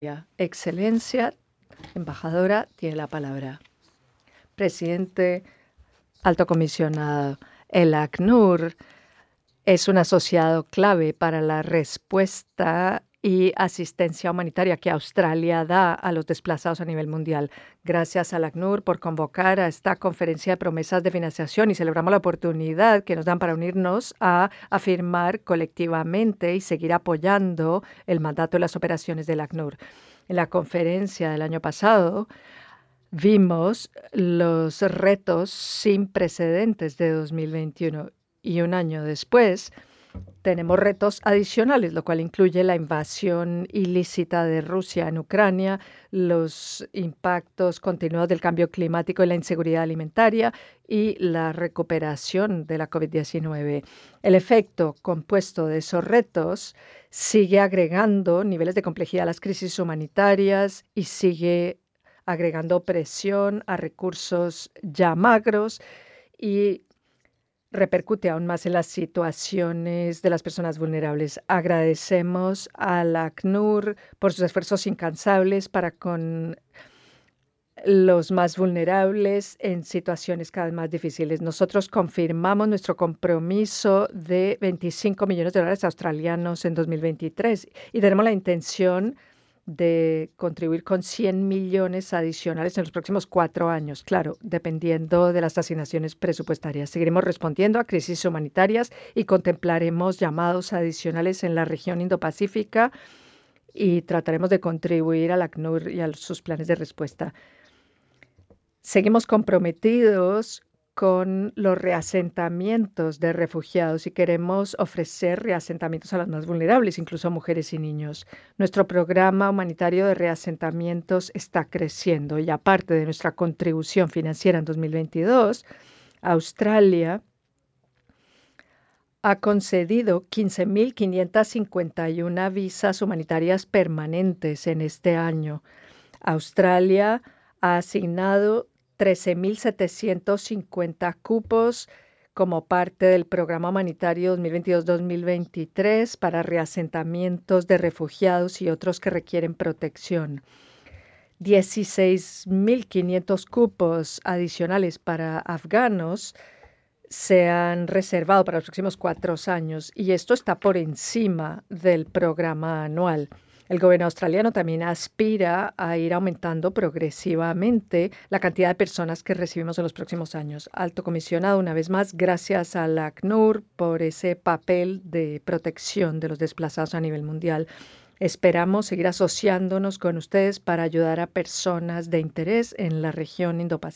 Excelencia, embajadora, tiene la palabra. Presidente, alto comisionado, el ACNUR es un asociado clave para la respuesta y asistencia humanitaria que Australia da a los desplazados a nivel mundial. Gracias al ACNUR por convocar a esta conferencia de promesas de financiación y celebramos la oportunidad que nos dan para unirnos a afirmar colectivamente y seguir apoyando el mandato de las operaciones del ACNUR. En la conferencia del año pasado vimos los retos sin precedentes de 2021 y un año después tenemos retos adicionales, lo cual incluye la invasión ilícita de Rusia en Ucrania, los impactos continuos del cambio climático y la inseguridad alimentaria y la recuperación de la COVID-19. El efecto compuesto de esos retos sigue agregando niveles de complejidad a las crisis humanitarias y sigue agregando presión a recursos ya magros y repercute aún más en las situaciones de las personas vulnerables. Agradecemos a la ACNUR por sus esfuerzos incansables para con los más vulnerables en situaciones cada vez más difíciles. Nosotros confirmamos nuestro compromiso de 25 millones de dólares australianos en 2023 y tenemos la intención de contribuir con 100 millones adicionales en los próximos 4 años, claro, dependiendo de las asignaciones presupuestarias. Seguiremos respondiendo a crisis humanitarias y contemplaremos llamados adicionales en la región Indo-Pacífica y trataremos de contribuir al ACNUR y a sus planes de respuesta. Seguimos comprometidos con los reasentamientos de refugiados y queremos ofrecer reasentamientos a los más vulnerables, incluso a mujeres y niños. Nuestro programa humanitario de reasentamientos está creciendo y aparte de nuestra contribución financiera en 2022, Australia ha concedido 15.551 visas humanitarias permanentes en este año. Australia ha asignado 13.750 cupos como parte del programa humanitario 2022-2023 para reasentamientos de refugiados y otros que requieren protección. 16.500 cupos adicionales para afganos se han reservado para los próximos 4 años y esto está por encima del programa anual. El gobierno australiano también aspira a ir aumentando progresivamente la cantidad de personas que recibimos en los próximos años. Alto comisionado, una vez más, gracias a la ACNUR por ese papel de protección de los desplazados a nivel mundial. Esperamos seguir asociándonos con ustedes para ayudar a personas de interés en la región Indo-Pacífico.